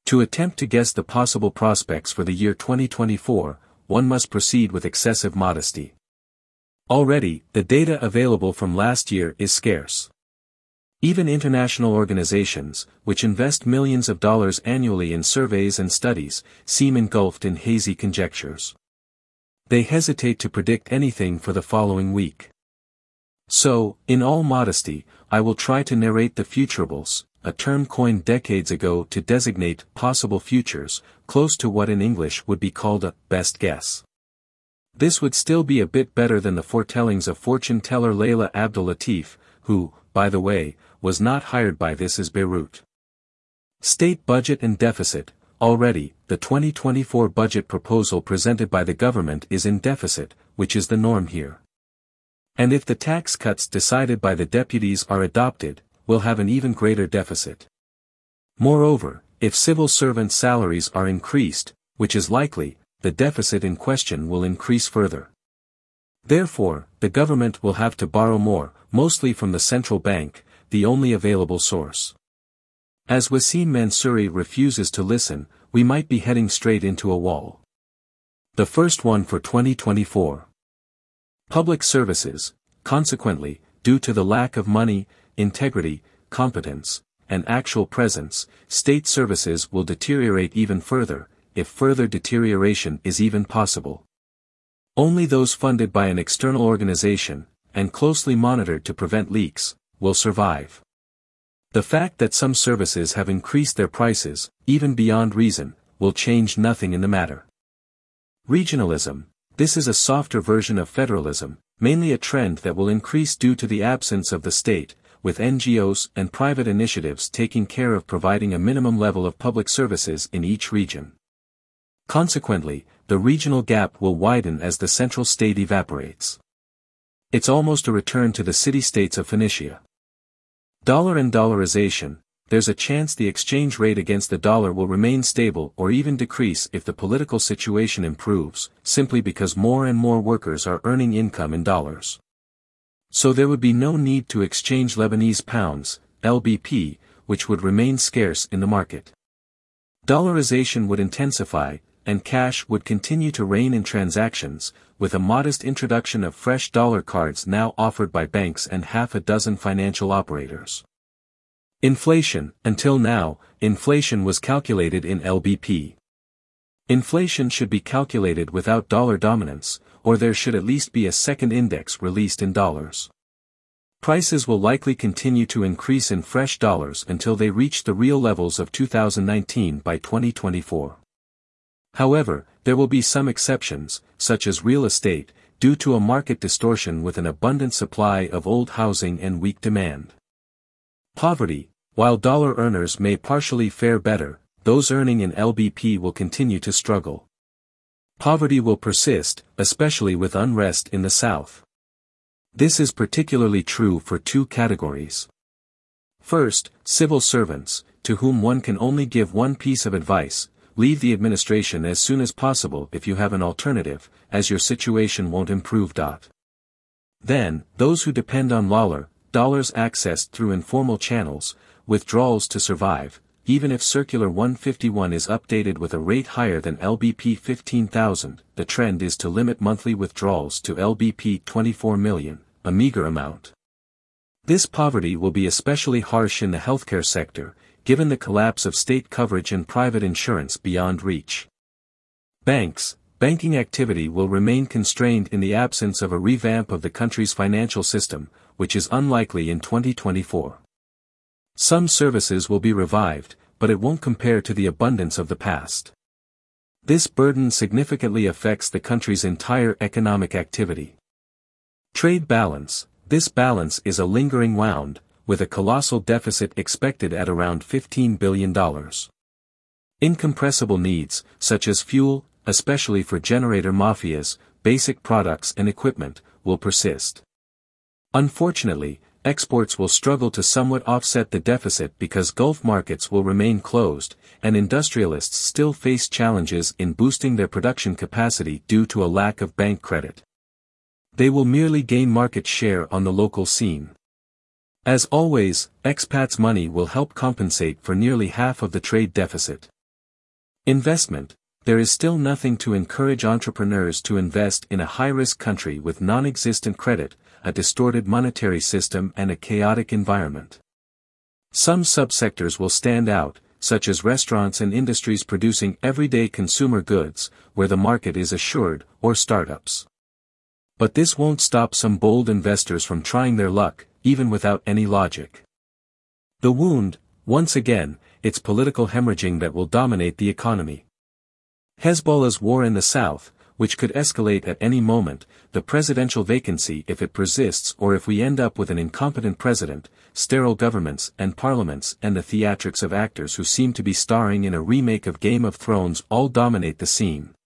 To attempt to guess the possible prospects for the year 2024, one must proceed with excessive modesty. Already, the data available from last year is scarce. Even international organizations, which invest millions of dollars annually in surveys and studies, seem engulfed in hazy conjectures. They hesitate to predict anything for the following week. So, in all modesty, I will try to narrate the futurables, a term coined decades ago to designate possible futures, close to what in English would be called a best guess. This would still be a bit better than the foretellings of fortune teller Layla Abdul Latif, who, by the way, was not hired by this as Beirut. State budget and deficit. Already, the 2024 budget proposal presented by the government is in deficit, which is the norm here. And if the tax cuts decided by the deputies are adopted, we'll have an even greater deficit. Moreover, if civil servant salaries are increased, which is likely, the deficit in question will increase further. Therefore, the government will have to borrow more, mostly from the central bank, the only available source. As Wasim Mansouri refuses to listen, we might be heading straight into a wall. The first one for 2024. Public services. Consequently, due to the lack of money, integrity, competence, and actual presence, state services will deteriorate even further, if further deterioration is even possible. Only those funded by an external organization, and closely monitored to prevent leaks, will survive. The fact that some services have increased their prices, even beyond reason, will change nothing in the matter. Regionalism. This is a softer version of federalism, mainly a trend that will increase due to the absence of the state, with NGOs and private initiatives taking care of providing a minimum level of public services in each region. Consequently, the regional gap will widen as the central state evaporates. It's almost a return to the city-states of Phoenicia. Dollar and dollarization. There's a chance the exchange rate against the dollar will remain stable or even decrease if the political situation improves, simply because more and more workers are earning income in dollars. So there would be no need to exchange Lebanese pounds, LBP, which would remain scarce in the market. Dollarization would intensify, and cash would continue to reign in transactions, with a modest introduction of fresh dollar cards now offered by banks and half a dozen financial operators. Inflation. Until now, inflation was calculated in LBP. Inflation should be calculated without dollar dominance, or there should at least be a second index released in dollars. Prices will likely continue to increase in fresh dollars until they reach the real levels of 2019 by 2024. However, there will be some exceptions, such as real estate, due to a market distortion with an abundant supply of old housing and weak demand. Poverty. While dollar earners may partially fare better, those earning in LBP will continue to struggle. Poverty will persist, especially with unrest in the South. This is particularly true for two categories. First, civil servants, to whom one can only give one piece of advice: leave the administration as soon as possible if you have an alternative, as your situation won't improve. Then, those who depend on dollars accessed through informal channels, withdrawals to survive, even if Circular 151 is updated with a rate higher than LBP 15,000, the trend is to limit monthly withdrawals to LBP 24 million, a meager amount. This poverty will be especially harsh in the healthcare sector, given the collapse of state coverage and private insurance beyond reach. Banking activity will remain constrained in the absence of a revamp of the country's financial system, which is unlikely in 2024. Some services will be revived, but it won't compare to the abundance of the past. This burden significantly affects the country's entire economic activity. Trade balance. This balance is a lingering wound, with a colossal deficit expected at around $15 billion. Incompressible needs, such as fuel, especially for generator mafias, basic products and equipment, will persist. Unfortunately, exports will struggle to somewhat offset the deficit because Gulf markets will remain closed, and industrialists still face challenges in boosting their production capacity due to a lack of bank credit. They will merely gain market share on the local scene. As always, expats' money will help compensate for nearly half of the trade deficit. Investment. There is still nothing to encourage entrepreneurs to invest in a high-risk country with non-existent credit, a distorted monetary system and a chaotic environment. Some subsectors will stand out, such as restaurants and industries producing everyday consumer goods, where the market is assured, or startups. But this won't stop some bold investors from trying their luck, even without any logic. The wound, once again, it's political hemorrhaging that will dominate the economy. Hezbollah's war in the south, which could escalate at any moment, the presidential vacancy if it persists or if we end up with an incompetent president, sterile governments and parliaments and the theatrics of actors who seem to be starring in a remake of Game of Thrones all dominate the scene.